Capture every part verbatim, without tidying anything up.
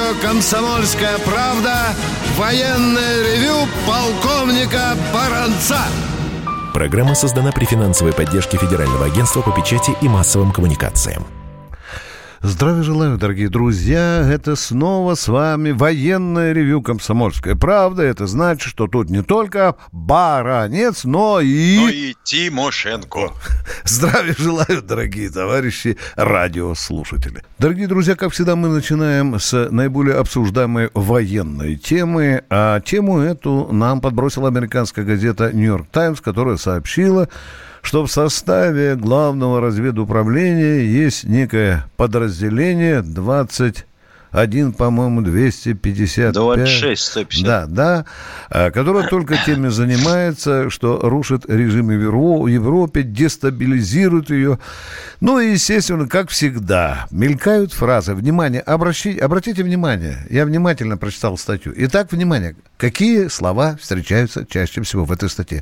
«Комсомольская правда». Военное ревю полковника Баранца. Программа создана при финансовой поддержке Федерального агентства по печати и массовым коммуникациям. Здравия желаю, дорогие друзья. Это снова с вами военное ревю «Комсомольская правда». Это значит, что тут не только Баранец, но и... Но и Тимошенко. Здравия желаю, дорогие товарищи радиослушатели. Дорогие друзья, как всегда, мы начинаем с наиболее обсуждаемой военной темы. А тему эту нам подбросила американская газета «Нью-Йорк Таймс», которая сообщила, что в составе главного разведуправления есть некое подразделение двадцать один, по-моему, двести пятьдесят пять. двадцать шесть, сто пятьдесят. Да, да, которое только теми занимается, что рушит режим в Европе, дестабилизирует ее. Ну и, естественно, как всегда, мелькают фразы. Внимание, обращи, обратите внимание, я внимательно прочитал статью. Итак, внимание, какие слова встречаются чаще всего в этой статье?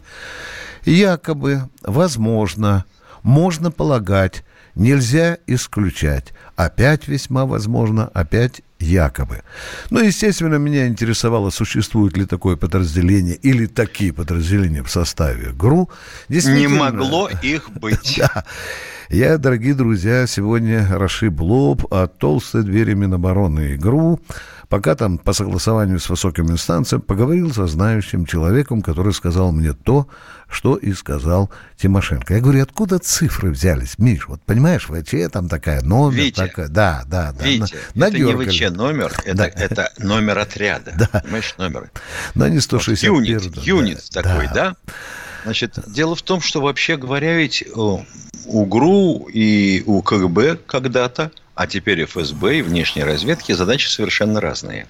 Якобы, возможно, можно полагать, нельзя исключать. Опять весьма возможно, опять якобы. Ну, естественно, меня интересовало, существует ли такое подразделение или такие подразделения в составе ГРУ. Не могло их быть. Да. Я, дорогие друзья, сегодня расшиб лоб от толстой двери Минобороны и ГРУ, пока там по согласованию с высоким инстанциям поговорил со знающим человеком, который сказал мне то, что и сказал Тимошенко. Я говорю, откуда цифры взялись, Миш? Вот понимаешь, ВЧ там такая, номер Витя, такая. Да, да, да. Витя, на, это не ВЧ номер, это, да. это номер отряда. Да. Понимаешь, номер. Да, не сто шестьдесят вот, один. Юнит, юнит да, такой, да? да? Значит, дело в том, что, вообще говоря, ведь у ГРУ и у КГБ когда-то, а теперь эф эс бэ и внешней разведки задачи совершенно разные.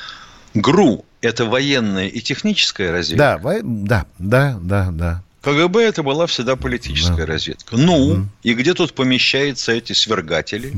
ГРУ – это военная и техническая разведка. Да, во... да, да, да, да. КГБ – это была всегда политическая да. разведка. Ну, mm. и где тут помещаются эти свергатели?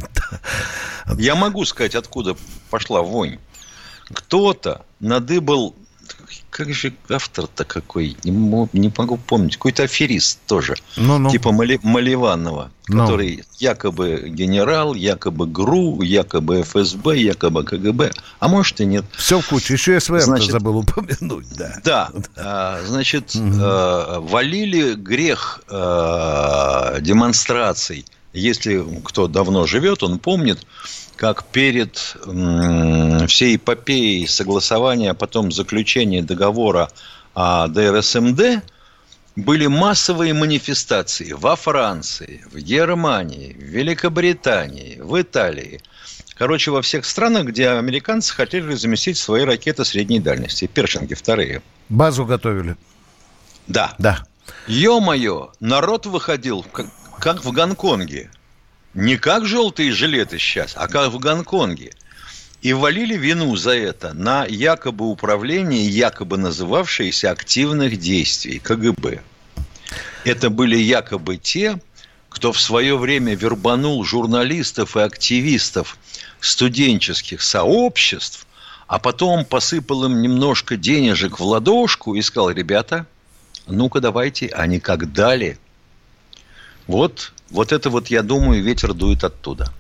Я могу сказать, откуда пошла вонь. Кто-то надыбал... Как же автор-то какой? Не, мог, не могу помнить. Какой-то аферист тоже. Ну, ну. Типа Мали, Маливанова. Ну. Который якобы генерал, якобы ГРУ, якобы эф эс бэ, якобы ка гэ бэ. А может и нет. Все в кучу. Еще эс вэ эр забыл упомянуть. Да. Да. А, значит, угу. а, валили грех а, демонстраций. Если кто давно живет, он помнит, как перед м, всей эпопеей согласования, а потом заключения договора о дэ эр эс эм дэ были массовые манифестации во Франции, в Германии, в Великобритании, в Италии. Короче, во всех странах, где американцы хотели разместить свои ракеты средней дальности. Першинги вторые. Базу готовили. Да. Да. Ё-моё, народ выходил, как, как в Гонконге. Не как желтые жилеты сейчас, а как в Гонконге. И валили вину за это на якобы управление, якобы называвшееся активных действий ка гэ бэ. Это были якобы те, кто в свое время вербанул журналистов и активистов студенческих сообществ, а потом посыпал им немножко денежек в ладошку и сказал: ребята, ну-ка давайте, а не как дали. Вот, вот это вот, я думаю, ветер дует оттуда.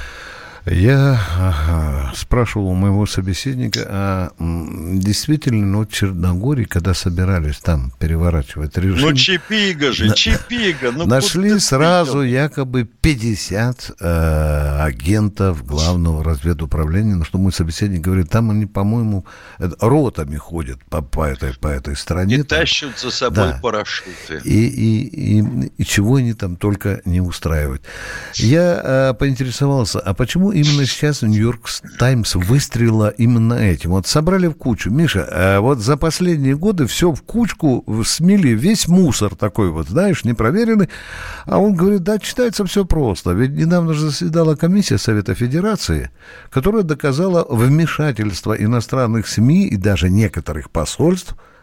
Я ага, спрашивал у моего собеседника, а действительно, ну, в Черногории, когда собирались там переворачивать режим... Ну, Чипига же, на... Чипига! Ну, нашли сразу якобы пятьдесят э, агентов главного разведуправления, на что мой собеседник говорит, там они, по-моему, ротами ходят по, по, этой, по этой стране. И там тащат за собой да. парашюты. И, и, и, и чего они там только не устраивают. Я э, поинтересовался, а почему именно сейчас Нью-Йорк Таймс выстрелила именно этим? Вот собрали в кучу. Миша, а вот за последние годы все в кучку смели, весь мусор такой вот, знаешь, непроверенный. А он говорит, да, читается все просто. Ведь недавно же заседала комиссия Совета Федерации, которая доказала вмешательство иностранных СМИ и даже некоторых посольств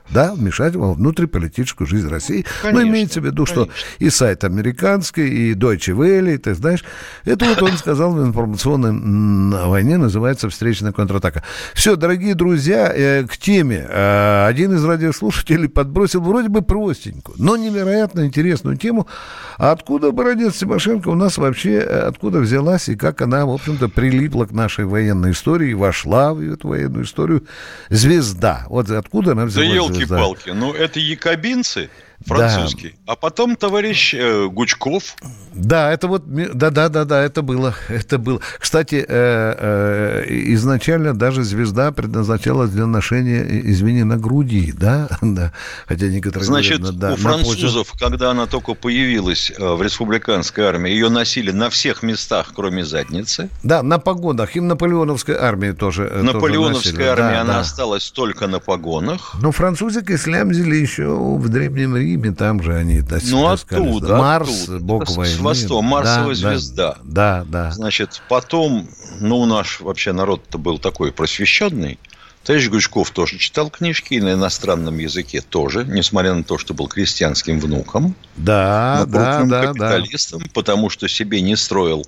да, вмешать во внутриполитическую жизнь России. Конечно, но имеется в виду, конечно. Что и сайт американский, и Deutsche Welle, ты знаешь, это вот он сказал в информационной войне, называется «Встречная контратака». Все, дорогие друзья, э, к теме. Э, один из радиослушателей подбросил вроде бы простенькую, но невероятно интересную тему. А откуда Бородец Тимошенко у нас вообще, откуда взялась и как она, в общем-то, прилипла к нашей военной истории, вошла в эту военную историю. Звезда. Вот откуда она взялась. Да елки-палки, ну это якобинцы французский, да. А потом товарищ э, Гучков. Да, это вот, да-да-да, это было, это было. Кстати, э, э, изначально даже звезда предназначалась для ношения, извини, на груди, да, да. Хотя некоторые Значит, говорят, да, у французов, почве... когда она только появилась в республиканской армии, ее носили на всех местах, кроме задницы. Да, на погонах, и в наполеоновской армии тоже. В наполеоновской тоже армии да, она да. осталась только на погонах. Но французик и слямзили еще в Древнем Риме, там же они таскались. Ну, оттуда. Марс, оттуда. бог с, войны. С Востока, Марсовая да, звезда. Да, да. Значит, потом, ну, наш вообще народ-то был такой просвещенный. Товарищ Гучков тоже читал книжки, и на иностранном языке тоже, несмотря на то, что был крестьянским внуком. Да, да, да. Капиталистом, да. Потому что себе не строил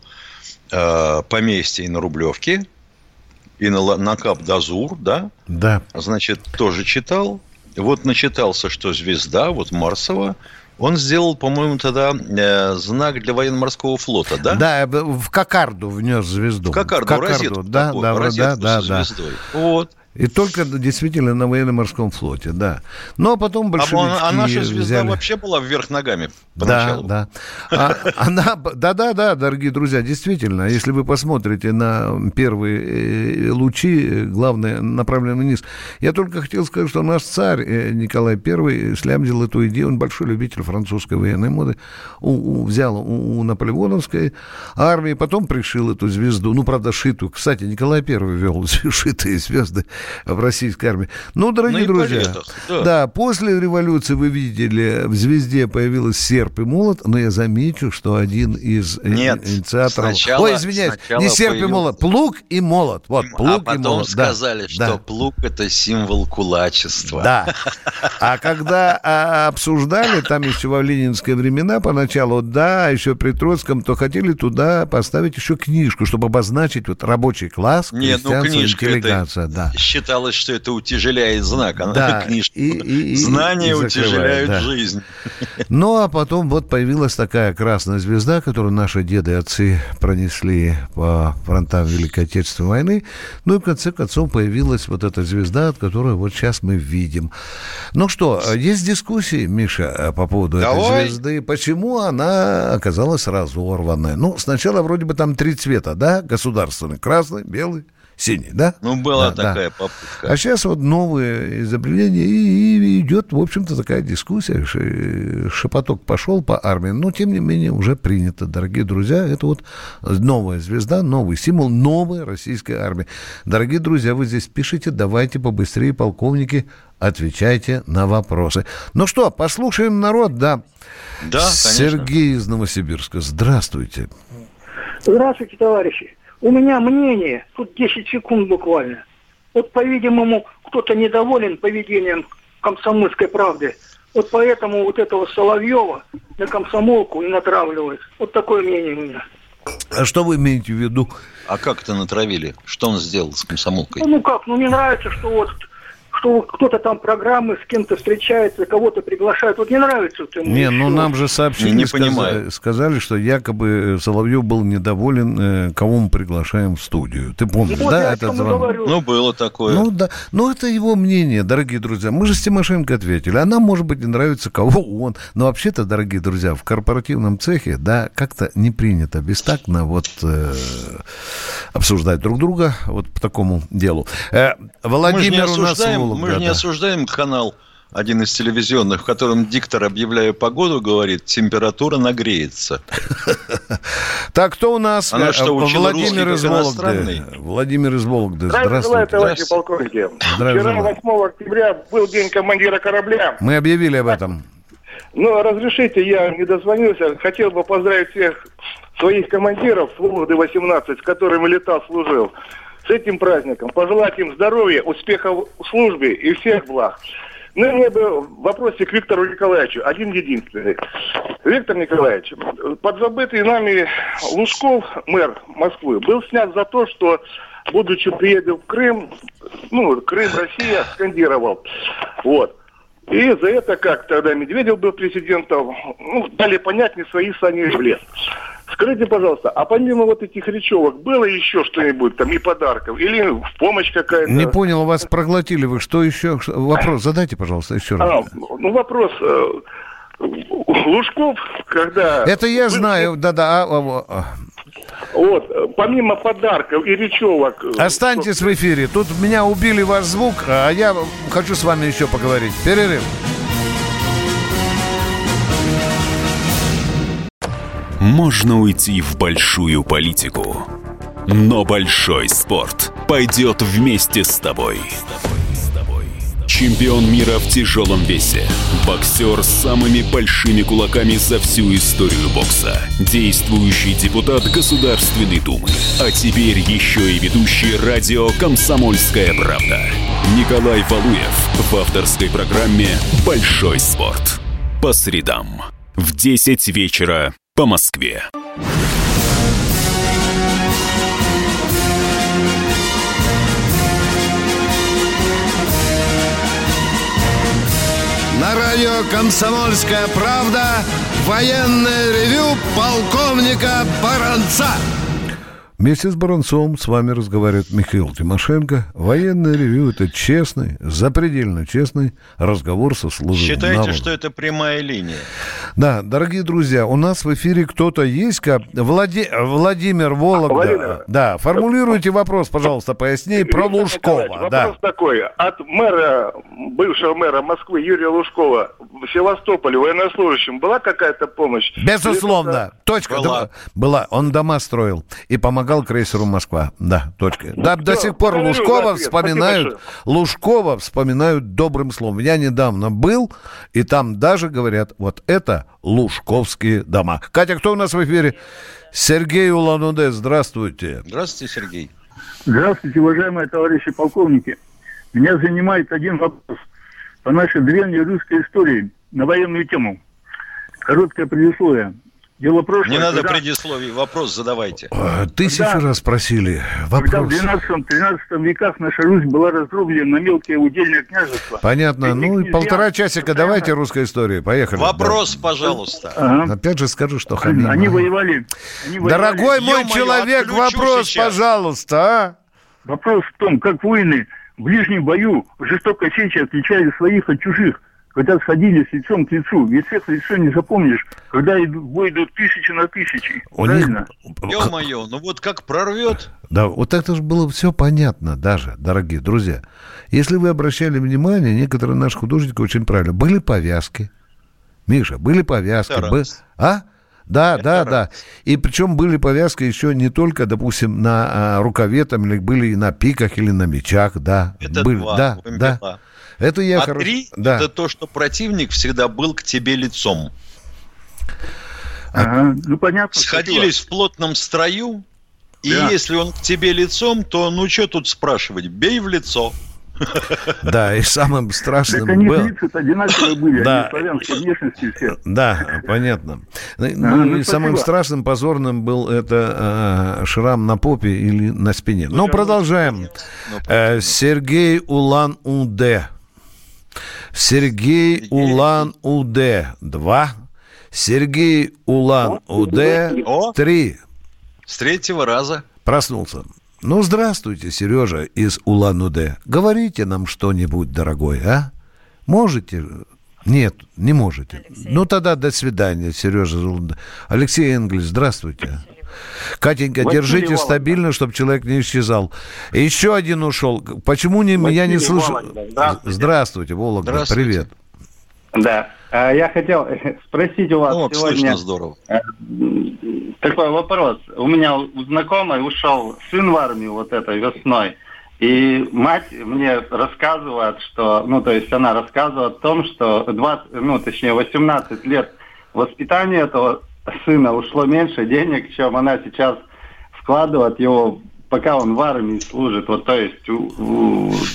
э, поместье и на Рублевке, и на, на Кап-д'Азур, да? Да. Значит, тоже читал. Вот начитался, что звезда, вот Марсова, он сделал, по-моему, тогда э, знак для военно-морского флота, да? Да, в кокарду внес звезду. В кокарду, в кокарду розетку, да, такую, да, розетку да, со да, звездой. Да. Вот. И только действительно на военно-морском флоте, да. Но потом большевички А, а наша звезда взяли... вообще была вверх ногами поначалу. Да, да. А, она, да-да-да, дорогие друзья, действительно, если вы посмотрите на первые лучи, главное, направленные вниз. Я только хотел сказать, что наш царь Николай Первый слямзил эту идею, он большой любитель французской военной моды, у, у, взял у, у наполеоновской армии, потом пришил эту звезду, ну, правда, шитую. Кстати, Николай Первый вел шитые звезды в российской армии. Ну, дорогие ну, друзья, летах, да. да, после революции вы видели, в звезде появилась серп и молот, но я замечу, что один из Нет, инициаторов... Сначала, Ой, извиняюсь, не серп появился... и молот, плуг и молот. Вот, плуг а потом и молот. сказали, да, что да. плуг – это символ кулачества. Да. А когда а, обсуждали, там еще во ленинские времена поначалу, да, еще при Троцком, то хотели туда поставить еще книжку, чтобы обозначить вот рабочий класс, Нет, ну, книжка интеллигенция. Да. Считалось, что это утяжеляет знак. Она да, книжка. И, и, Знания и утяжеляют да. жизнь. Ну, а потом вот появилась такая красная звезда, которую наши деды и отцы пронесли по фронтам Великой Отечественной войны. Ну, и в конце концов появилась вот эта звезда, от которой вот сейчас мы видим. Ну что, есть дискуссии, Миша, по поводу Давай. этой звезды? Почему она оказалась разорванной? Ну, сначала вроде бы там три цвета, да, государственный. Красный, белый, синий, да? Ну, была да, такая да. попытка. А сейчас вот новые изобретения, и, и идет, в общем-то, такая дискуссия, шепоток пошел по армии, но, тем не менее, уже принято, дорогие друзья, это вот новая звезда, новый символ новой российской армии. Дорогие друзья, вы здесь пишите, давайте побыстрее, полковники, отвечайте на вопросы. Ну что, послушаем народ, да? Да, конечно. Сергей из Новосибирска, здравствуйте. Здравствуйте, товарищи. У меня мнение, тут десять секунд буквально. Вот, по-видимому, кто-то недоволен поведением «Комсомольской правды». Вот поэтому вот этого Соловьева на комсомолку и натравливают. Вот такое мнение у меня. А что вы имеете в виду? А как это натравили? Что он сделал с комсомолкой? Ну, ну как, ну не нравится, что вот... что кто-то там программы с кем-то встречается, кого-то приглашают. Вот не нравится вот ему. Не, ну нам же сообщили, не сказали, сказали, что якобы Соловьев был недоволен, э, кого мы приглашаем в студию. Ты помнишь, вот да, этот звонок? Ну, было такое. Ну, да. Но это его мнение, дорогие друзья. Мы же с Тимошенко ответили. А нам, может быть, не нравится, кого он. Но вообще-то, дорогие друзья, в корпоративном цехе, да, как-то не принято бестактно вот э, обсуждать друг друга вот по такому делу. Э, Владимир у нас... Мы же не осуждаем канал, один из телевизионных, в котором диктор, объявляя погоду, говорит, температура нагреется. Так, кто у нас? Она что, учила Владимир из Вологды. Владимир из Вологды. Здравствуйте, товарищи полковники. Вчера, восьмого октября, был день командира корабля. Мы объявили об этом. Ну, разрешите, я не дозвонился. Хотел бы поздравить всех своих командиров с Вологды восемнадцать, с которыми летал, служил. С этим праздником. Пожелать им здоровья, успехов в службе и всех благ. Ну, мне бы вопросик к Виктору Николаевичу, один единственный. Виктор Николаевич, подзабытый нами Лужков, мэр Москвы, был снят за то, что, будучи приедем в Крым, ну, Крым, Россия, скандировал. Вот. И за это, как тогда Медведев был президентом, ну, дали понять, не свои сани в лес. Скажите, пожалуйста, а помимо вот этих речевок, было еще что-нибудь там и подарков? Или помощь какая-то? Не понял, вас проглотили вы. Что еще? Вопрос задайте, пожалуйста, еще раз. А, ну, вопрос. Лужков, когда... Это я знаю, да-да. А, а, а. Вот, помимо подарков и речевок... Останьтесь в эфире. Тут меня убили ваш звук, а я хочу с вами еще поговорить. Перерыв. Можно уйти в большую политику, но большой спорт пойдет вместе с тобой. Чемпион мира в тяжелом весе, боксер с самыми большими кулаками за всю историю бокса, действующий депутат Государственной Думы, а теперь еще и ведущий радио «Комсомольская правда». Николай Валуев в авторской программе «Большой спорт». По средам в десять вечера по Москве. На радио «Комсомольская правда» военное ревю полковника Баранца. Вместе с Баранцом с вами разговаривает Михаил Тимошенко. Военное ревью – это честный, запредельно честный разговор со службой. Считайте, народа. что это прямая линия. Да, дорогие друзья, у нас в эфире кто-то есть. Влади... Владимир Вологда. Владимир. Да, формулируйте вопрос, пожалуйста, пояснее про Лужкова. Вопрос Да. такой. От мэра, бывшего мэра Москвы Юрия Лужкова в Севастополе военнослужащим была какая-то помощь? Безусловно. Точка. Была. Да, была. Он дома строил и помогал крейсеру «Москва». Да, точка. Да, Все, до сих пор благодарю за Лужкова ответ. вспоминают, Лужкова вспоминают добрым словом. Я недавно был, и там даже говорят, вот это лужковские дома. Катя, кто у нас в эфире? Сергей Улан-Удэ, здравствуйте. Здравствуйте, Сергей. Здравствуйте, уважаемые товарищи полковники. Меня занимает один вопрос по нашей древней русской истории на военную тему. Короткое предисловие. Дело прошлое. Не надо когда, предисловий, вопрос задавайте. Тысячу Когда- раз просили. когда в Вопрос. двенадцатом-тринадцатом веках наша Русь была раздроблена на мелкие удельные княжества. Понятно. Этих Ну и князья полтора часика. постоянно- Давайте русской истории. Поехали. Вопрос, пожалуйста. Ага. Да. Опять же скажу, что хамим. Они а. воевали. Они воевали. Дорогой мой Ё-моё, человек, отключу вопрос, сейчас. пожалуйста, а? Вопрос в том, как воины в ближнем бою в жестокой сече отличали своих от чужих, когда сходились лицом к лицу. Ведь всех лицо не запомнишь, когда идут, в бой идут тысячи на тысячи. У них- Правильно? Ё-моё, ну вот как прорвет. Да, вот это же было все понятно даже, дорогие друзья. Если вы обращали внимание, некоторые наши художники очень правильно. Были повязки. Миша, были повязки. Это бы- раз. А? Да, Это да, раз. да. И причем были повязки еще не только, допустим, на а, рукаве, там, или были и на пиках, или на мечах, да. Это были, два. да, вымпела. да. Это я А хорошо- три да. это то, что противник всегда был к тебе лицом. Ага. Ну, понятно. Сходились в плотном строю, и Да. если он к тебе лицом, то ну что тут спрашивать, бей в лицо. Да, и самым страшным Так они было... лица одинаковые были, Да. они славянской внешности все. Да, понятно. Ну, ну, и самым спасибо. страшным, позорным был это э, шрам на попе или на спине. Ну, продолжаем. Э, Сергей Улан-Удэ. Сергей Улан-Удэ. Два. Сергей Улан-Удэ. О. Три. С третьего раза. Проснулся. Ну, здравствуйте, Сережа из Улан-Удэ. Говорите нам что-нибудь, дорогой, а? Можете? Нет, не можете. Ну, тогда до свидания, Сережа из Улан-Удэ. Алексей Энгельс, здравствуйте. Катенька, Василий держите Вологда. стабильно, чтобы человек не исчезал. И еще один ушел. Почему не, я не Василий слышу? Вологда, здравствуйте. Здравствуйте, Вологда, Здравствуйте. привет. Да. А, Я хотел спросить у вас Ну, сегодня слышно здорово. э, такой вопрос. У меня у знакомой ушел сын в армию вот этой весной. И мать мне рассказывает, что, ну, то есть она рассказывает о том, что двадцать, ну, точнее, восемнадцать лет воспитания этого сына ушло меньше денег, чем она сейчас вкладывает его, пока он в армии служит. Вот, то есть, у- у- до-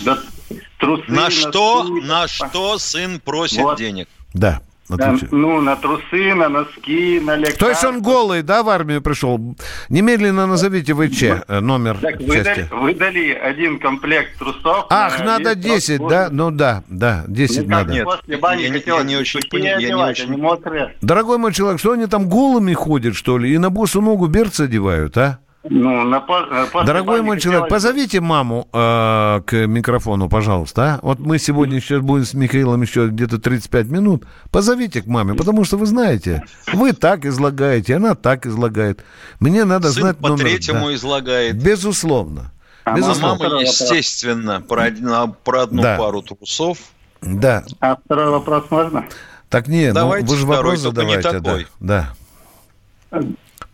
Трусы, На что, носки. на что сын просит Вот. денег? Да. Да, ну, на трусы, на носки, на лекарства. То есть он голый, да, в армию пришел? Немедленно назовите ВЧ, э, номер Так, части. выдали, выдали один комплект трусов. Ах, на надо весь десять, род да? службы. Ну да, да, десять Ну, как надо. Нет, после бани я не- хотелось я не очень сухие пони- я не одевать, очень- они мокрые. Дорогой мой человек, что они там голыми ходят, что ли? И на босу ногу берцы одевают, а? Ну, на по- э, после Дорогой бани мой человек, хотелось- позовите маму э, к микрофону, пожалуйста. А? Вот мы сегодня сейчас будем с Михаилом еще где-то тридцать пять минут. Позовите к маме, потому что вы знаете, вы так излагаете, она так излагает. Мне надо Сын знать по номер. третьему да. излагает. Безусловно. А А Безусловно. Второй мама, вопрос. естественно, про, один- про одну Да. пару трусов. Да. А второй вопрос можно? Так не, Давайте ну вы же второй, вопрос только не задавайте. такой. Да. да.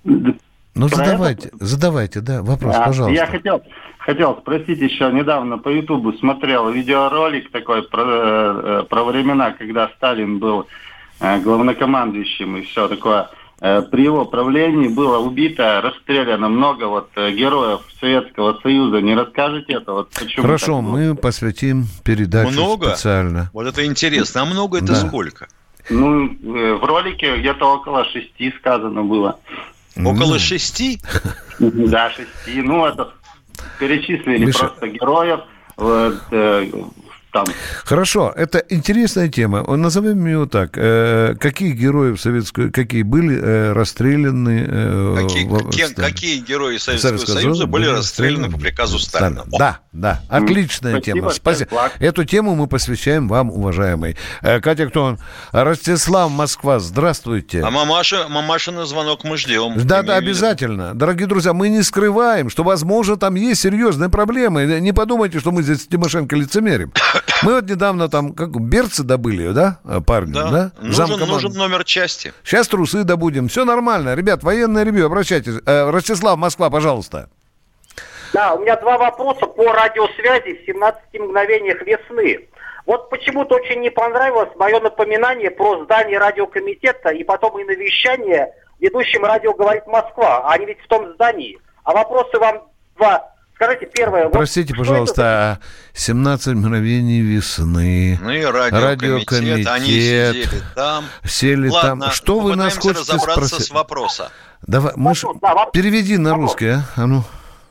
Ну Про задавайте, задавайте, да, вопрос, А, пожалуйста. Я хотел, хотел спросить еще, недавно по Ютубу смотрел видеоролик такой про, э, про времена, когда Сталин был э, главнокомандующим и все такое. Э, При его правлении было убито, расстреляно много вот э, героев Советского Союза. Не расскажете это? Вот почему Хорошо, так было? мы посвятим передачу Много? специально. Вот это интересно. А много это Да. сколько? Ну, э, в ролике где-то около шести сказано было. Около Ну, шести? Да, шести. Ну, это перечислили Миша. просто героев. Вот, э, там. Хорошо, это интересная тема. Назовем ее так. Э, какие герои советскую, какие были э, расстреляны? Э, Какие, во- какие- Сталин? какие герои Советского Советского Союза Союза были были расстреляны по расстреляны приказу Сталина? О, Да, да, отличная Спасибо, тема. Спасибо. флаг. Эту тему мы посвящаем вам, уважаемый. Э, Катя, кто он? Ростислав, Москва, здравствуйте. А мамаша, мамашин звонок мы ждем. Да, да, Имею в виду. обязательно. Дорогие друзья, мы не скрываем, что, возможно, там есть серьезные проблемы. Не подумайте, что мы здесь с Тимошенко лицемерим. Мы вот недавно там, как берцы добыли, да, парни, да? Да. Нужен, Замкоманд- нужен номер части. Сейчас трусы добудем. Все нормально. Ребят, военное ревью, обращайтесь. Э, Ростислав, Москва, пожалуйста. Да, у меня два вопроса по радиосвязи в семнадцати мгновениях весны. Вот почему-то очень не понравилось мое напоминание про здание радиокомитета и потом и навещание ведущим радио «Говорит Москва». Они ведь в том здании. А вопросы вам два. Скажите, первое. вот Простите, что пожалуйста, семнадцать мгновений весны. Ну и радиокомитет, Радиокомитет. они сидели там. Сели Ладно, там. Что вы нас попытаемся хотите разобраться спросить? с вопроса. Давай, Маш, Вопрос, да, вопрос. переведи на Вопрос. русский, а? А ну.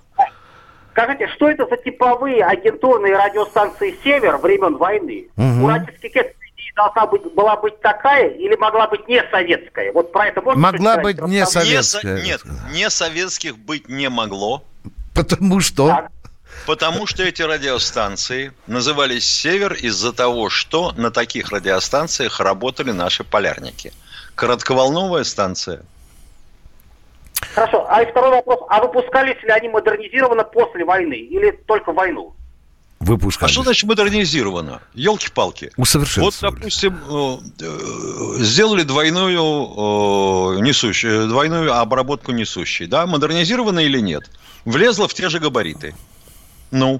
Скажите, что это за типовые агентурные радиостанции «Север» времен войны? Мгм. Уральский кет должна быть, была быть такая или могла быть не советская? Вот про это можно Могла сказать? быть не Рассказать? Не со- советская. Нет, не советских быть не могло, Потому что... Так. потому что эти радиостанции назывались «Север» из-за того, что на таких радиостанциях работали наши полярники. Коротковолновая станция. Хорошо. А и второй вопрос. А выпускались ли они модернизированно после войны или только в войну? Выпускали. А что значит модернизировано? Елки-палки. Вот, Усовершенствовали. допустим, э, э, сделали двойную э, несущую, двойную обработку несущей, да? Модернизировано или нет? Влезло в те же габариты. Ну.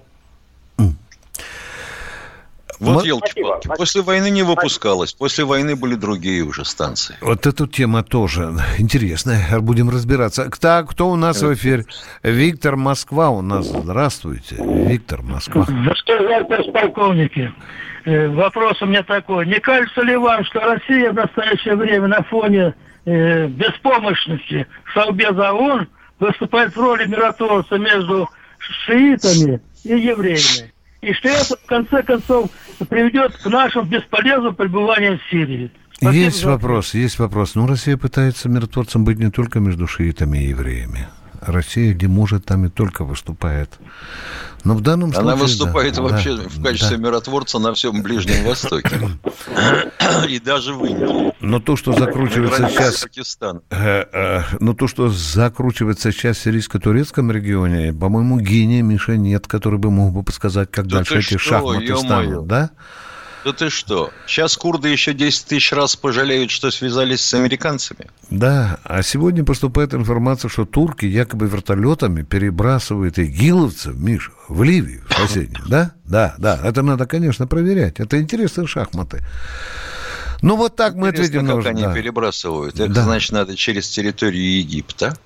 Вот Мы- елки-палки. Спасибо. После войны не выпускалось. После войны были другие уже станции. Вот эту тема тоже интересная. Будем разбираться. Так, кто у нас в эфире? Виктор, Москва у нас. Здравствуйте. Виктор, Москва. Здравствуйте, полковники. Э, Вопрос у меня такой. Не кажется ли вам, что Россия в настоящее время на фоне э, беспомощности Совбеза ООН выступает в роли миротворца между шиитами и евреями? И что это, в конце концов, приведет к нашему бесполезному пребыванию в Сирии? Спасибо Есть за- вопрос, есть вопрос. Ну, Россия пытается миротворцем быть не только между шиитами и евреями. Россия, где может, там и только выступает. Но в данном случае... Она выступает да, вообще да, в качестве да. миротворца на всем Ближнем Востоке. И даже в Индии. Но то, что закручивается Граница сейчас... с Пакистаном. Э, э, Но то, что закручивается сейчас в сирийско-турецком регионе, по-моему, гения Миша нет, который бы мог бы подсказать, как Да дальше ты эти что, шахматы ё-моё. станут, да? Да ты что? Сейчас курды еще десять тысяч раз пожалеют, что связались с американцами. Да, а сегодня поступает информация, что турки якобы вертолетами перебрасывают игиловцев, Миша, в Ливию, в соседнюю, да? Да, да, это надо, конечно, проверять. Это интересные шахматы. Ну, вот так мы Интересно, ответим на как уже, они да. перебрасывают. Это Да. значит, надо через территорию Египта.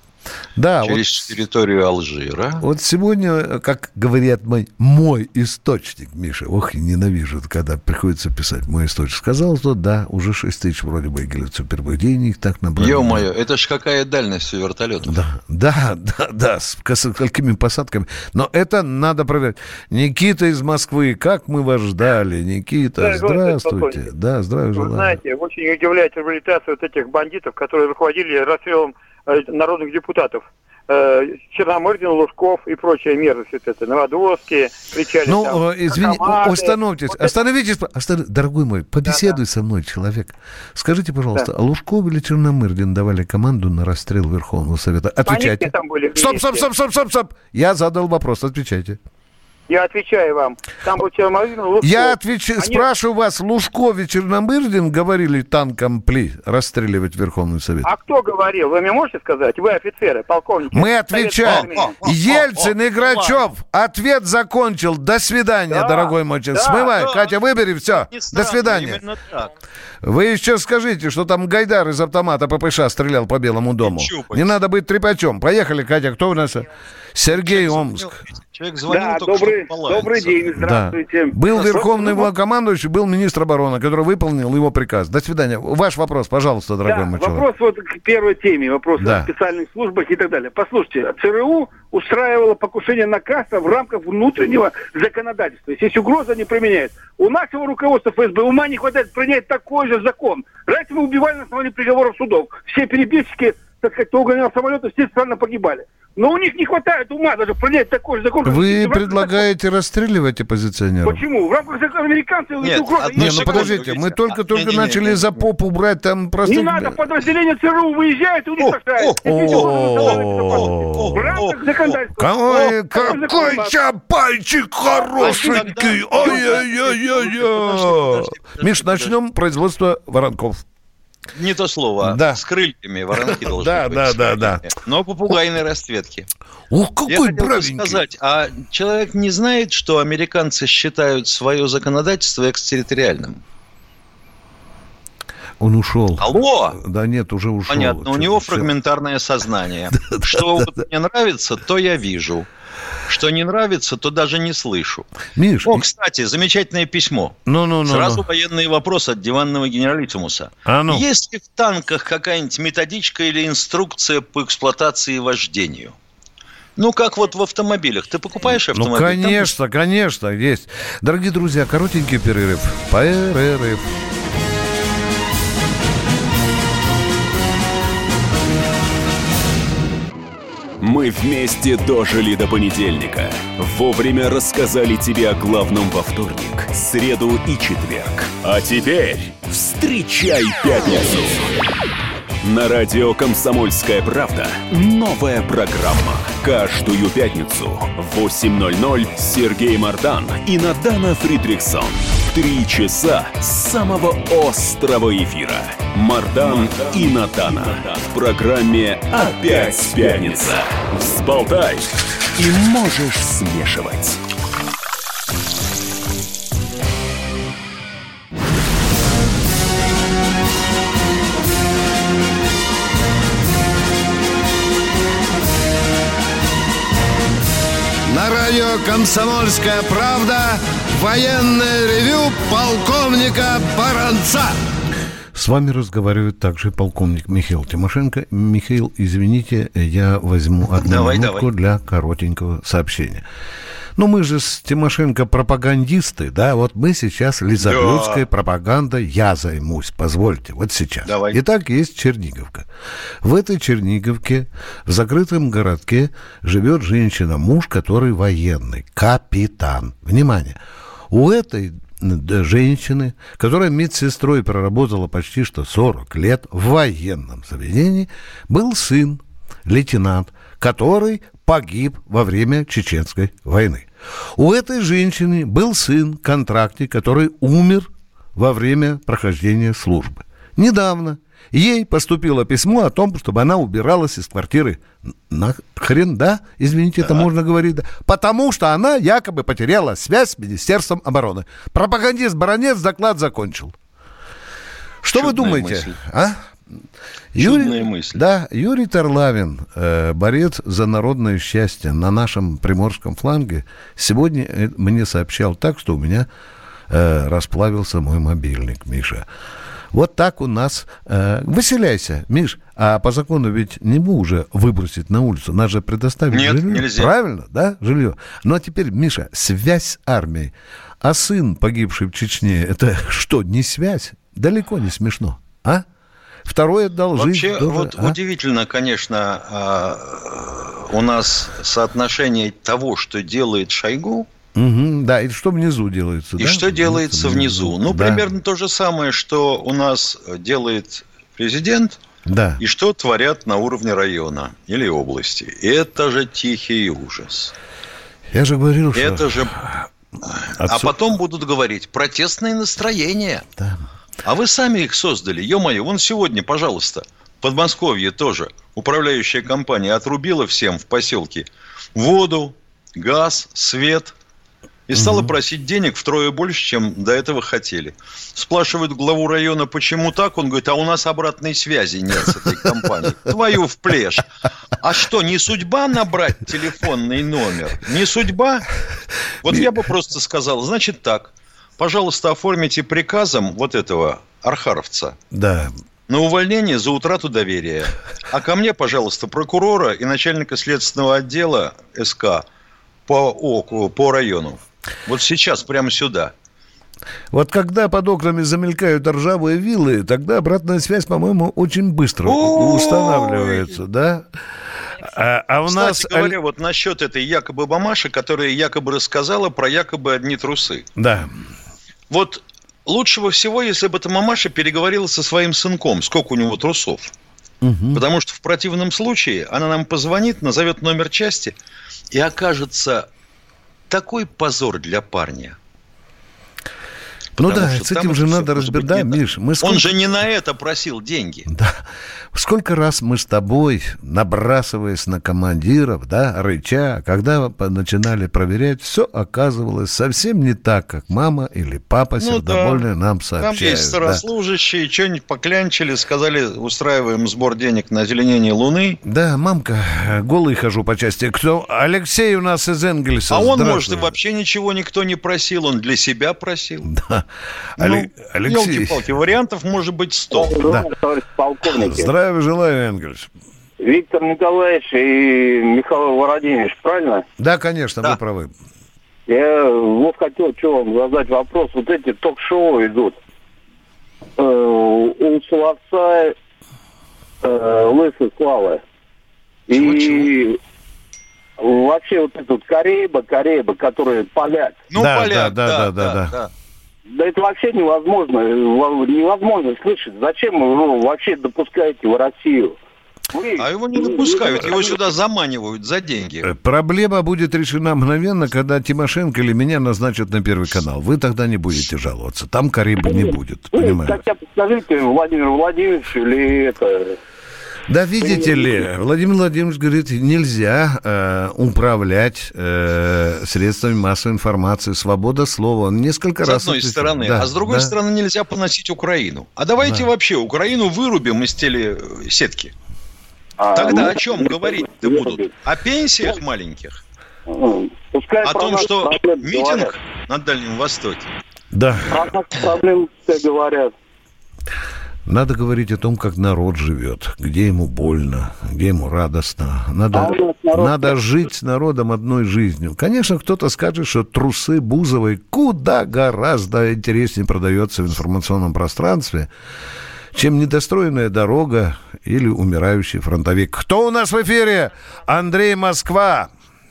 Да, через вот, территорию Алжира. Вот сегодня, как говорят мой, мой источник, Миша, ох, ненавижу, когда приходится писать мой источник, сказал, что да, уже шесть тысяч вроде бы супербыдений, их так набрали. Ё-моё, это ж какая дальность у вертолетов. Да, да, да, да, с какими посадками. Но это надо проверять. Никита из Москвы, как мы вас ждали. Никита, да, здравствуйте. Да, здравия желаю. Вы знаете, очень удивляет реабилитация вот этих бандитов, которые руководили расстрелом э, народных депутатов. Э, Черномырдин, Лужков и прочая мерзость. Вот это, Новодворские, кричали ну, там. Ну, извини, команды. остановитесь, вот остановитесь. Это... Останов... Дорогой мой, побеседуй да, да. со мной, человек. Скажите, пожалуйста, да. Лужков или Черномырдин давали команду на расстрел Верховного Совета? Отвечайте. Там были стоп, стоп, стоп, стоп, стоп, стоп. Я задал вопрос, отвечайте. Я отвечаю вам. Там был Черномырдин, Лужков. Я отвечаю, Они... спрашиваю вас, Лужков и Черномырдин говорили танком пли расстреливать Верховный Совет? А кто говорил? Вы мне можете сказать? Вы офицеры, полковники. Мы отвечаем. Ельцин и Грачев. Ответ закончил. До свидания, да, дорогой мой человек. Да, Смывай. Да. Катя, выбери, все. До свидания. Вы еще скажите, что там Гайдар из автомата ППШ стрелял по Белому дому. Не надо быть трепачом. Поехали, Катя. Кто у нас? Сергей, Омск. Человек звонил, да, добрый, добрый день, здравствуйте. Да. Был верховный главнокомандующий, был министр обороны, который выполнил его приказ. До свидания. Ваш вопрос, пожалуйста, дорогой да, мой человек. Вопрос вот к первой теме, вопрос да. о специальных службах и так далее. Послушайте, ЦРУ устраивало покушение на Кастро в рамках внутреннего законодательства. Если угроза не применяет. У нашего руководства ФСБ ума не хватает принять такой же закон. Раньше мы убивали на основании приговоров судов. Все перебежчики, так сказать, кто угонял самолеты, все страны погибали. Но у них не хватает ума даже принять такой же закон. Вы предлагаете закон... расстреливать оппозиционеров? Почему? В рамках закона американцев... Нет, не, ну подождите, мы только-только начали не, не, за попу брать там просто... Не надо, подразделение ЦРУ выезжает и уничтожает. В рамках законодательства. Ой, какой чапальчик хорошенький! Ой-ой-ой-ой-ой! Миш, начнем производство воронков. Не то слово. Да. С крыльями воронки должны да, быть. Да, да, да, да. Но попугайной расцветки. Ох, какой Я хотел бравенький. сказать, а человек не знает, что американцы считают свое законодательство экстерриториальным? Он ушел. Алло! Да нет, уже ушел. Понятно, у него фрагментарное сознание. Что мне нравится, то я вижу. Что не нравится, то даже не слышу. Миш, О, кстати, замечательное письмо. Ну, ну, ну, Сразу ну. военный вопрос от диванного генералиссимуса. А ну. Есть ли в танках какая-нибудь методичка или инструкция по эксплуатации и вождению? Ну, как вот в автомобилях. Ты покупаешь автомобиль? Ну, конечно, там... конечно, есть. Дорогие друзья, коротенький перерыв. Перерыв. Мы вместе дожили до понедельника. Вовремя рассказали тебе о главном во вторник, среду и четверг. А теперь встречай пятницу. На радио «Комсомольская правда» новая программа. Каждую пятницу в восемь ноль ноль Сергей Мардан и Надана Фридрихсон. Три часа самого острого эфира. Мардан и Надана. В программе «Опять пятница». Взболтай и можешь смешивать. На радио «Комсомольская правда» военное ревю полковника Баранца. С вами разговаривает также полковник Михаил Тимошенко. Михаил, извините, я возьму одну давай, минутку давай. для коротенького сообщения. Ну, мы же с Тимошенко пропагандисты, да, вот мы сейчас лизоблюдской да. пропагандой я займусь, позвольте, вот сейчас. Давай. Итак, есть Черниговка. В этой Черниговке, в закрытом городке, живет женщина-муж, который военный, капитан. Внимание, у этой женщины, которая медсестрой проработала почти что сорок лет в военном заведении, был сын, лейтенант, который погиб во время Чеченской войны. У этой женщины был сын, контрактник, который умер во время прохождения службы. Недавно ей поступило письмо о том, чтобы она убиралась из квартиры. Нахрен, да? Извините, да. это можно говорить. Да? Потому что она якобы потеряла связь с Министерством обороны. Пропагандист Баранец доклад закончил. Что Чудная вы думаете? А? Юрий, Чудная мысль. Да, Юрий Тарлавин, э, борец за народное счастье на нашем приморском фланге, сегодня мне сообщал так, что у меня э, расплавился мой мобильник, Миша. Вот так у нас... Э, выселяйся, Миш. А по закону ведь не могу уже выбросить на улицу. Нас же предоставить Нет, жилье. нельзя. Правильно, да, жилье. Ну, а теперь, Миша, связь с армией. А сын, погибший в Чечне, это что, не связь? Далеко не смешно, а? Второй отдал жизнь. Вообще, тоже, вот а? удивительно, конечно, у нас соотношение того, что делает Шойгу, Угу, да, и что внизу делается. и да? что делается внизу. Ну, да. примерно то же самое, что у нас делает президент, да. и что творят на уровне района или области. Это же тихий ужас. Я же говорил, что... Это же... Отцу... А потом будут говорить протестные настроения. Да. А вы сами их создали, ё-моё. Вон сегодня, пожалуйста, в Подмосковье тоже управляющая компания отрубила всем в поселке воду, газ, свет и стала угу. просить денег втрое больше, чем до этого хотели. Спрашивают главу района, почему так? Он говорит, а у нас обратной связи нет с этой компанией. Твою в плешь. А что, не судьба набрать телефонный номер? Не судьба? Вот я бы просто сказал, значит так. Пожалуйста, оформите приказом вот этого архаровца да. на увольнение за утрату доверия. А ко мне, пожалуйста, прокурора и начальника следственного отдела СК по округу, по району. Вот сейчас, прямо сюда. Вот когда под окнами замелькают ржавые виллы, тогда обратная связь, по-моему, очень быстро Ой! устанавливается, да? А, а у Кстати нас... говоря, вот насчет этой якобы мамаши, которая якобы рассказала про якобы одни трусы. Да. Вот лучшего всего, если бы эта мамаша переговорила со своим сынком, сколько у него трусов. Угу. Потому что в противном случае она нам позвонит, назовет номер части, и окажется такой позор для парня. Ну Потому да, с этим же надо разбираться. Да, Миш, мы сколько... Он же не на это просил деньги. Да. Сколько раз мы с тобой, набрасываясь на командиров, да, рыча, когда начинали проверять, все оказывалось совсем не так, как мама или папа ну сердобольные да. нам сообщают. Там есть старослужащие, да. что-нибудь поклянчили, сказали, устраиваем сбор денег на озеленение Луны. Да, мамка, голый хожу по части. Кто? Алексей у нас из Энгельса. А он, может, и вообще ничего никто не просил, он для себя просил. Да. Ну, Алексей... Елки-палки, вариантов может быть сто. Да. Здравия желаю, Энгельс. Виктор Николаевич и Михаил Владимирович, правильно? Да, конечно, да. вы правы. Я вот хотел что вам задать вопрос. Вот эти ток-шоу идут. Э, у Соловца э, Лысый Слава. И вообще вот этот Корейба, Корейба, который поляк. Ну, да, поляк, да, да, да, да, да, да. да. Да это вообще невозможно. Невозможно слышать. Зачем вы вообще допускаете в Россию? Вы, а его не допускают, его сюда заманивают за деньги. Проблема будет решена мгновенно, когда Тимошенко или меня назначат на Первый канал. Вы тогда не будете жаловаться. Там Карибы не будет, понимаете? Хотя бы скажите Владимиру Владимировичу или это... Да, видите ли, Владимир Владимирович говорит, нельзя э, управлять э, средствами массовой информации, свобода слова. Он несколько с раз... С одной отвечал. стороны. Да, а с другой да. стороны, нельзя поносить Украину. А давайте да. вообще Украину вырубим из телесетки. А, Тогда ну, о чем говорить-то будут? О пенсиях маленьких? Пускай о том, что митинг говорят. На Дальнем Востоке? Да. Проблем все говорят. Надо говорить о том, как народ живет, где ему больно, где ему радостно. Надо, а надо жить с народом одной жизнью. Конечно, кто-то скажет, что трусы Бузовой куда гораздо интереснее продается в информационном пространстве, чем недостроенная дорога или умирающий фронтовик. Кто у нас в эфире? Андрей Москва.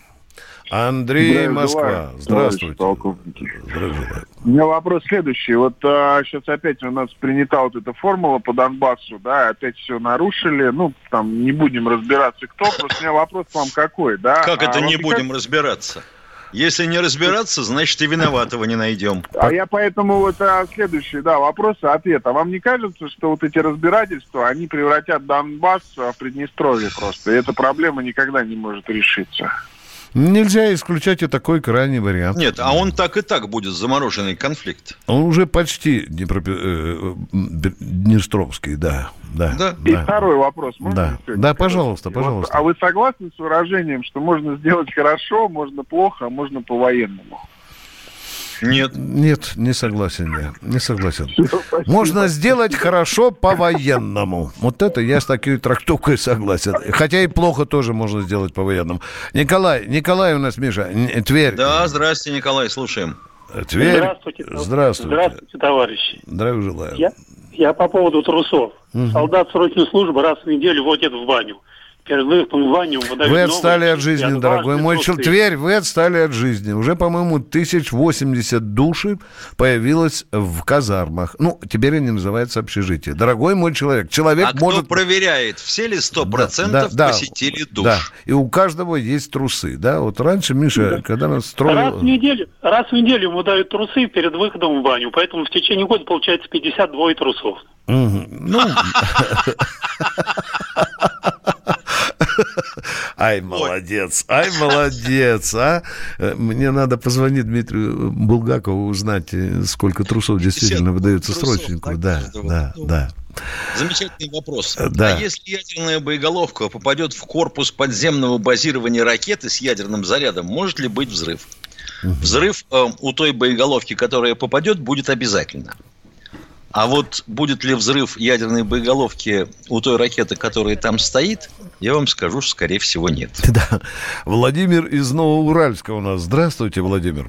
Андрей Здравия Москва. Желаю. Здравствуйте. Здравия желаю. У меня вопрос следующий. Вот а, сейчас опять у нас принята вот эта формула по Донбассу, да, опять все нарушили. Ну, там не будем разбираться, кто. Просто у меня вопрос к вам какой, да? Как это а, не вот будем как... разбираться? Если не разбираться, значит и виноватого не найдем. А я поэтому вот а, следующий, да, вопрос и ответ. А вам не кажется, что вот эти разбирательства, они превратят Донбасс в Приднестровье просто? И эта проблема никогда не может решиться? Нельзя исключать и такой крайний вариант. Нет, а он так и так будет замороженный конфликт. Он уже почти Днепропе... э, Днестровский, да. Да, да. И да. второй вопрос. Да, да, пожалуйста, пожалуйста. Вот, а вы согласны с выражением, что можно сделать хорошо, можно плохо, а можно по-военному? Нет. Нет, не согласен я. Не согласен. Можно сделать хорошо по-военному. Вот это я с такой трактовкой согласен. Хотя и плохо тоже можно сделать по-военному. Николай, Николай у нас, Миша, Тверь. Да, здравствуйте, Николай, слушаем. Тверь. Здравствуйте. Здравствуйте. Здравствуйте, товарищи. Здравия желаю. Я, я по поводу трусов. Угу. Солдат срочной службы раз в неделю водят в баню. Перед выходом в баню выдают Вы отстали новые, от жизни, дорогой мой человек. Тверь, вы отстали от жизни. Уже, по-моему, тысяча восемьдесят души появилось в казармах. Ну, теперь они называются общежитие. Дорогой мой человек, человек а может... кто проверяет, все ли сто процентов да, да, посетили душ? Да, и у каждого есть трусы, да? Вот раньше, Миша, да. когда нас строили... Раз в неделю, раз в неделю выдают трусы перед выходом в баню, поэтому в течение года получается пятьдесят два трусов. Угу. Ну... Ай, молодец, ай, молодец, а? Мне надо позвонить Дмитрию Булгакову, узнать, сколько трусов действительно выдается срочнику. Да, да, да. Замечательный вопрос. Да. А если ядерная боеголовка попадет в корпус подземного базирования ракеты с ядерным зарядом, может ли быть взрыв? Угу. Взрыв э, у той боеголовки, которая попадет, будет обязательно. А вот будет ли взрыв ядерной боеголовки у той ракеты, которая там стоит, я вам скажу, что, скорее всего, нет. Да. Владимир из Новоуральска у нас. Здравствуйте, Владимир.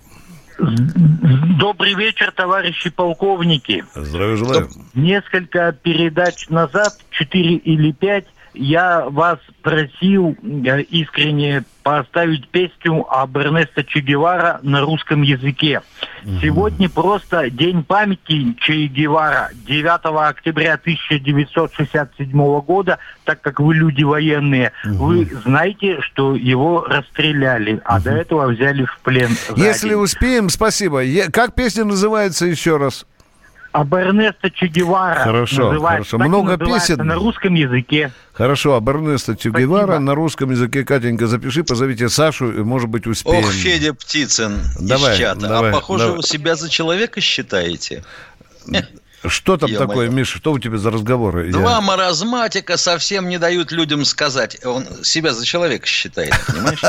Добрый вечер, товарищи полковники. Здравия желаю. Несколько передач назад, четыре или пять, я вас просил искренне поставить песню об Эрнесто Че Гевара на русском языке. Mm-hmm. Сегодня просто день памяти Че Гевара, девятого октября тысяча девятьсот шестьдесят седьмого года, так как вы люди военные, mm-hmm. вы знаете, что его расстреляли, а mm-hmm. до этого взяли в плен. Если успеем, спасибо. Как песня называется еще раз? Об Эрнесто Че Гевара. Хорошо, хорошо. Много песен на русском языке. Хорошо, об Эрнесто Че Гевара на русском языке. Катенька, запиши, позовите Сашу, и, может быть, успеем. Ох, Федя Птицын давай, из чата. Давай, а похоже, давай. вы себя за человека считаете? Что там Е-мое. такое, Миша? Что у тебя за разговоры? Два Я... маразматика совсем не дают людям сказать. Он себя за человека считает, понимаешь?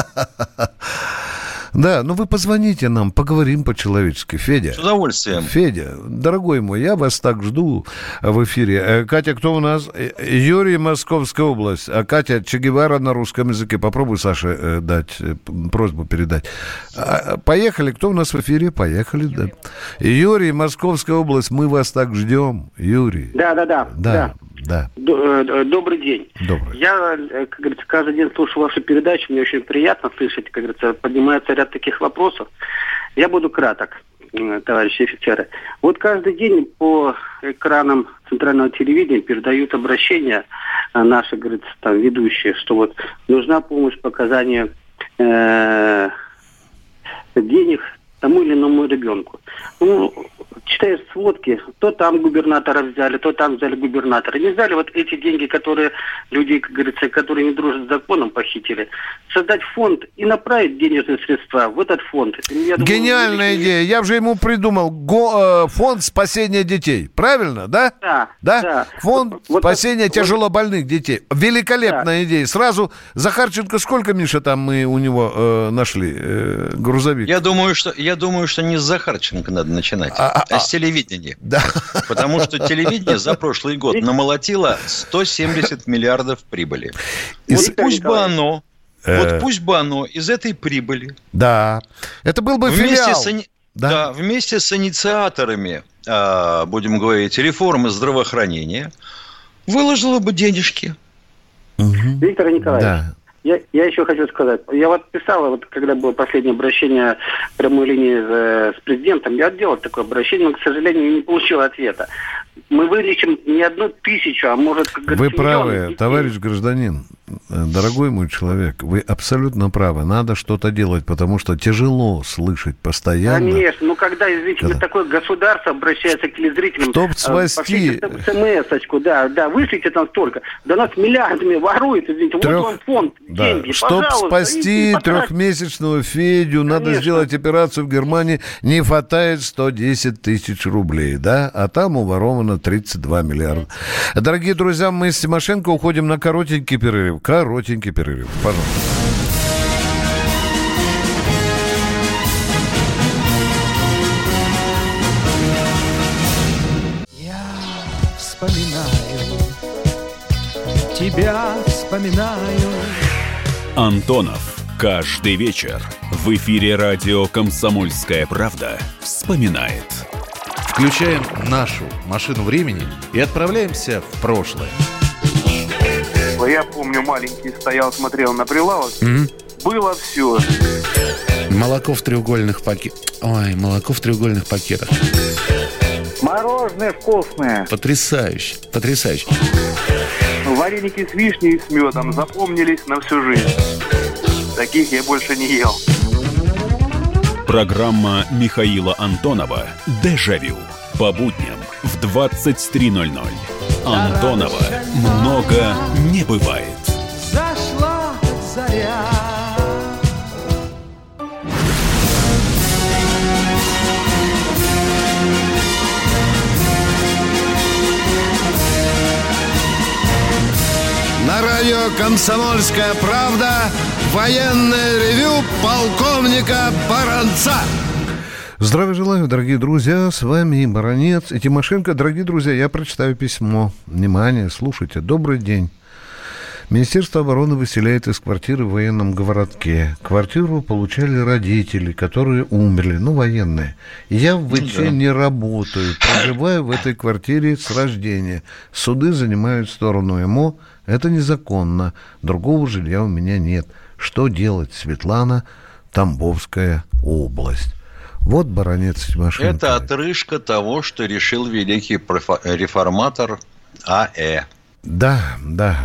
Да, ну вы позвоните нам, поговорим по-человечески. Федя. С удовольствием. Федя, дорогой мой, я вас так жду в эфире. Катя, кто у нас? Юрий, Московская область. А Катя, Че Гевара на русском языке. Попробуй Саше дать, просьбу передать. Поехали, кто у нас в эфире? Поехали, да. Юрий, Московская область, мы вас так ждем. Юрий. Да, да, да. Да. Да. Добрый день. Добрый. Я, как говорится, каждый день слушаю вашу передачу. Мне очень приятно слышать, как говорится, поднимается ряд таких вопросов. Я буду краток, товарищи офицеры. Вот каждый день по экранам центрального телевидения передают обращения наши, говорится, там, ведущие, что вот нужна помощь по оказанию э, денег тому или иному ребенку. Ну, читаешь сводки, то там губернатора взяли, то там взяли губернатора. Не взяли вот эти деньги, которые люди, как говорится, которые не дружат с законом, похитили. Создать фонд и направить денежные средства в этот фонд. Я думаю, гениальная вы... идея. Я уже ему придумал. Го, э, фонд спасения детей. Правильно, да? Да. Да? да. Фонд вот, спасения вот, тяжелобольных детей. Великолепная да. идея. Сразу Захарченко, сколько, Миша, там мы у него э, нашли? Э, грузовик. Я думаю, что, я думаю, что не с Захарченко надо начинать. А, а с телевидения. Да. Потому что телевидение за прошлый год намолотило сто семьдесят миллиардов прибыли. И вот пусть бы оно, э... вот пусть бы оно из этой прибыли. Да. Это был бы вместе филиал. С, да. Да, вместе с инициаторами, э, будем говорить, реформы здравоохранения, выложило бы денежки. Угу. Виктор Николаевич. Да. Я, я еще хочу сказать, я вот писал, вот когда было последнее обращение в прямой линии с, с президентом, я делал такое обращение, но, к сожалению, не получил ответа. Мы вылечим не одну тысячу, а может... Как Вы правы, товарищ гражданин. Дорогой мой человек, вы абсолютно правы. Надо что-то делать, потому что тяжело слышать постоянно. Конечно, ну когда, извините, Когда? такое государство обращается к телезрителям, Чтоб спасти... смс-очку, да, да, вышлите там столько. Да нас миллиардами воруют, извините, Трех... вот вам фонд, да. деньги, Чтоб пожалуйста. спасти трехмесячного Федю, Конечно. Надо сделать операцию в Германии, не хватает сто десять тысяч рублей, да, а там уворовано тридцать два миллиарда. Дорогие друзья, мы с Тимошенко уходим на коротенький перерыв. Коротенький перерыв. Пожалуйста. Я вспоминаю, тебя вспоминаю. Антонов. Каждый вечер в эфире радио «Комсомольская правда» вспоминает. Включаем нашу машину времени и отправляемся в прошлое. Я помню, маленький стоял, смотрел на прилавок. Mm-hmm. Было все. Молоко в треугольных пакетах. Ой, молоко в треугольных пакетах. Мороженое вкусное. Потрясающе, потрясающе. Вареники с вишней и с медом запомнились на всю жизнь. Таких я больше не ел. Программа Михаила Антонова «Дежавю». По будням в двадцать три ноль ноль. Антонова много не бывает. Зашла заря. На радио «Комсомольская правда» военное ревю полковника Баранца. Здравия желаю, дорогие друзья, с вами Баранец и Тимошенко. Дорогие друзья, я прочитаю письмо. Внимание, слушайте. Добрый день. Министерство обороны выселяет из квартиры в военном городке. Квартиру получали родители, которые умерли, ну, военные. Я в ВЧ да. не работаю, проживаю в этой квартире с рождения. Суды занимают сторону МО. Это незаконно. Другого жилья у меня нет. Что делать, Светлана, Тамбовская область? Вот Баранец Тимошенко. Это отрыжка того, что решил великий реформатор А Э. Да, да.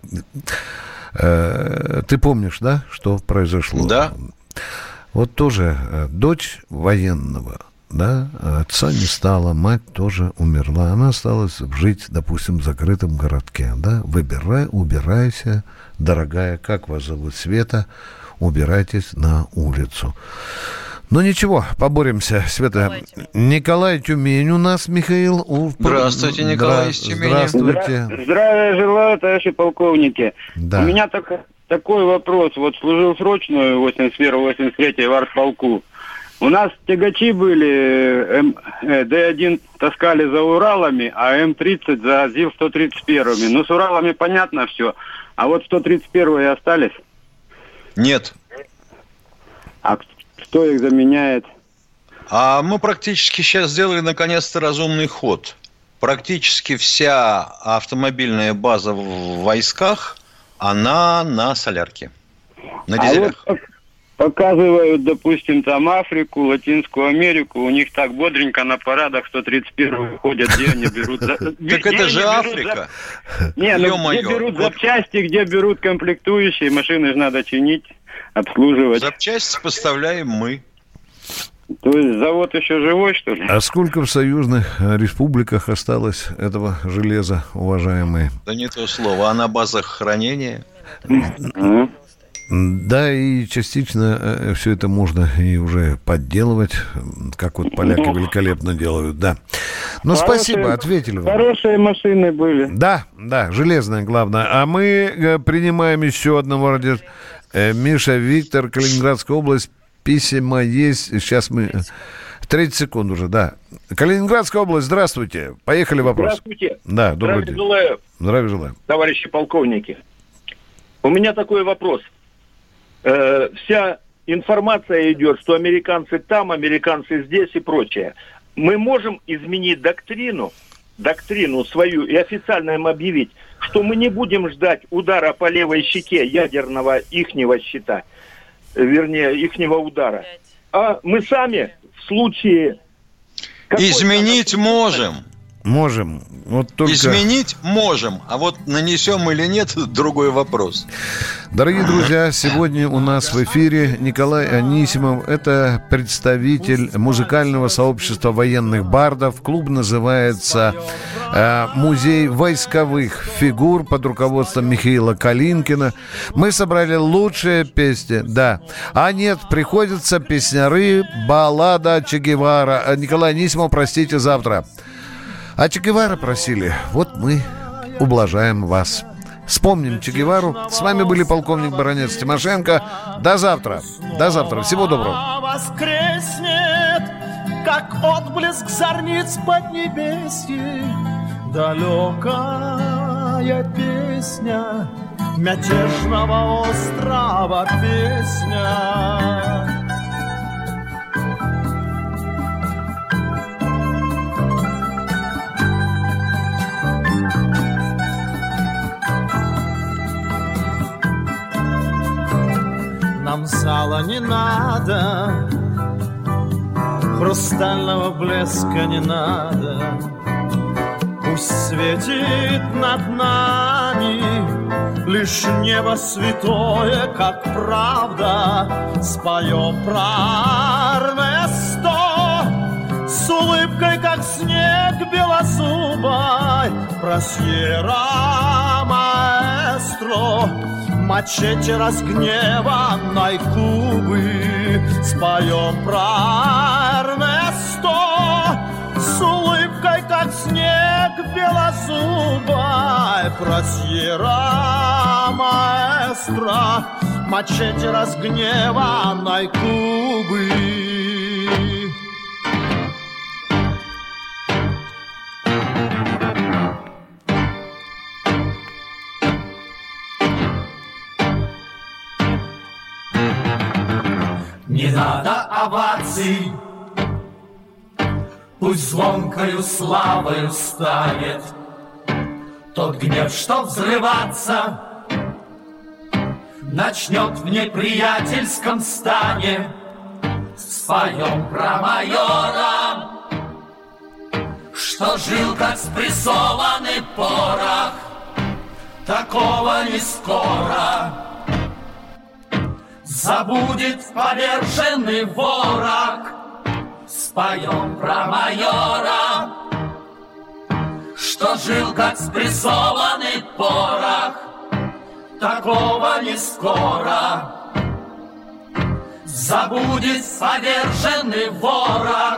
Ты помнишь, да, что произошло? Да. Вот тоже дочь военного, да, отца не стало, мать тоже умерла. Она осталась жить, допустим, в закрытом городке, да. Выбирай, убирайся, дорогая, как вас зовут, Света, убирайтесь на улицу. Ну ничего, поборемся, Света. Николай Тюмень у нас, Михаил. Здравствуйте, Николай из Тюмени. Здравствуйте. Здравия желаю, товарищи полковники. Да. У меня так, такой вопрос. Вот служил срочную восемьдесят первого восемьдесят третьего в артполку. У нас тягачи были, Д один таскали за Уралами, а М тридцать за ЗИЛ сто тридцать первыми. Ну, с Уралами понятно все. А вот сто тридцать первые остались? Нет. А кто их заменяет? А мы практически сейчас сделали наконец-то разумный ход. Практически вся автомобильная база в войсках, она на солярке, на дизелях. А вот показывают, допустим, там Африку, Латинскую Америку, у них так бодренько на парадах сто тридцать первые ходят, где они берут... Так это же Африка. Не, ну где берут запчасти, где берут комплектующие, машины же надо чинить, обслуживать. Запчасти поставляем мы. То есть завод еще живой, что ли? А сколько в союзных республиках осталось этого железа, уважаемые? Да не то слово, а на базах хранения? Да, и частично все это можно и уже подделывать, как вот поляки великолепно делают, да. Ну, хорошие, спасибо, ответили вам. Хорошие машины были. Да, да, железные, главное. А мы принимаем еще одного радио... Миша, Виктор, Калининградская область, письма есть. Сейчас мы... тридцать секунд уже, да. Калининградская область, здравствуйте. Поехали вопрос. Здравствуйте. Да, добрый Здравия день. желаю. Здравия желаю. Товарищи полковники. У меня такой вопрос. Э, вся информация идет, что американцы там, американцы здесь и прочее. Мы можем изменить доктрину, доктрину свою и официально им объявить, что мы не будем ждать удара по левой щеке ядерного ихнего щита, вернее, ихнего удара. А мы сами в случае... Изменить можем. Можем. Вот только... Изменить можем, а вот нанесем или нет, другой вопрос. Дорогие друзья, сегодня у нас в эфире Николай Анисимов. Это представитель музыкального сообщества военных бардов. Клуб называется э, «Музей войсковых фигур» под руководством Михаила Калинкина. Мы собрали лучшие песни, да. А нет, приходится песняры, баллада Че Гевара. Николай Анисимов, простите, завтра. А Че Гевара просили, вот мы ублажаем вас. Вспомним Че Гевару. С вами были полковник Баранец, Тимошенко. До завтра. До завтра. Всего доброго. Воскреснет, как отблеск зорниц поднебесья, далекая песня мятежного острова, песня. Нам зала не надо, хрустального блеска не надо. Пусть светит над нами лишь небо святое, как правда. Споем про Эрнесто с улыбкой, как снег белозубой, про Сьерра Маэстро, мачете разгневанной Кубы. Споем про Эрнесто с улыбкой, как снег белозубой, про Сьерра Маэстро, мачете разгневанной Кубы. Не надо оваций, пусть звонкою славою станет тот гнев, что взрываться начнет в неприятельском стане. Споем про майора, что жил, как спрессованный порох, такого не скоро забудет поверженный ворог. Споем про майора, что жил, как спрессованный порох, такого не скоро забудет поверженный ворог.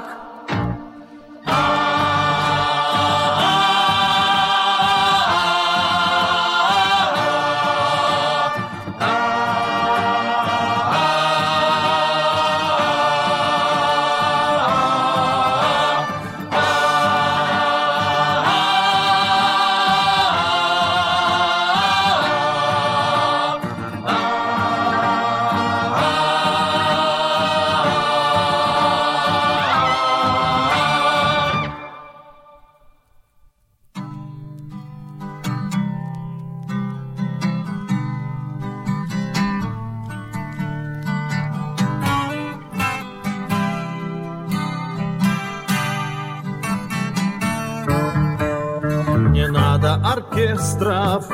Оркестров,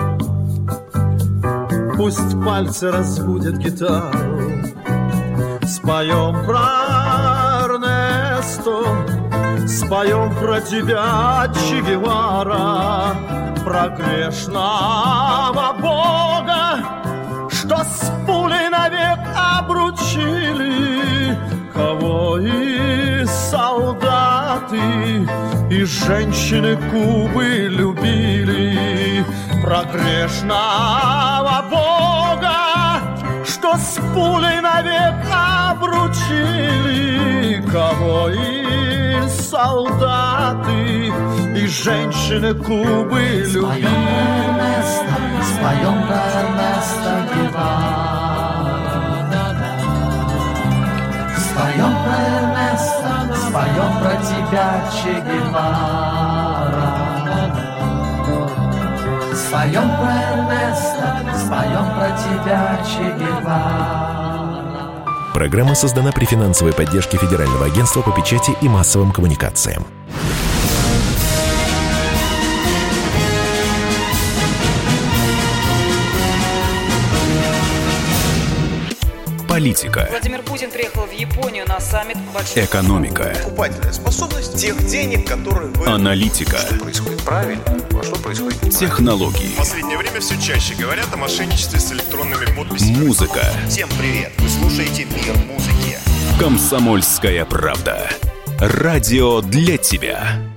пусть пальцы разбудят гитару. Споем про Эрнесто, споем про тебя, Че Гевара, про грешного Бога, что с пулей навек обручили, кого и солдаты, и женщины Кубы любили. Про грешного Бога, что с пулей навек обручили, кого и солдаты, и женщины Кубы любили. Споем про Эрнесто Гевара, споем про Эрнесто, споем про тебя, Че Гевара. Споем про Эрнесто, споем про тебя, Че Гевара. Программа создана при финансовой поддержке Федерального агентства по печати и массовым коммуникациям. Политика. Владимир Путин приехал в Японию на саммит больших... Экономика. Покупательная способность тех денег, которые вы... Аналитика. Что происходит правильно, а что происходит неправильно. Технологии. В последнее время все чаще говорят о мошенничестве с электронными подписями. Музыка. Всем привет, вы слушаете «Мир музыки». Комсомольская правда. Радио для тебя.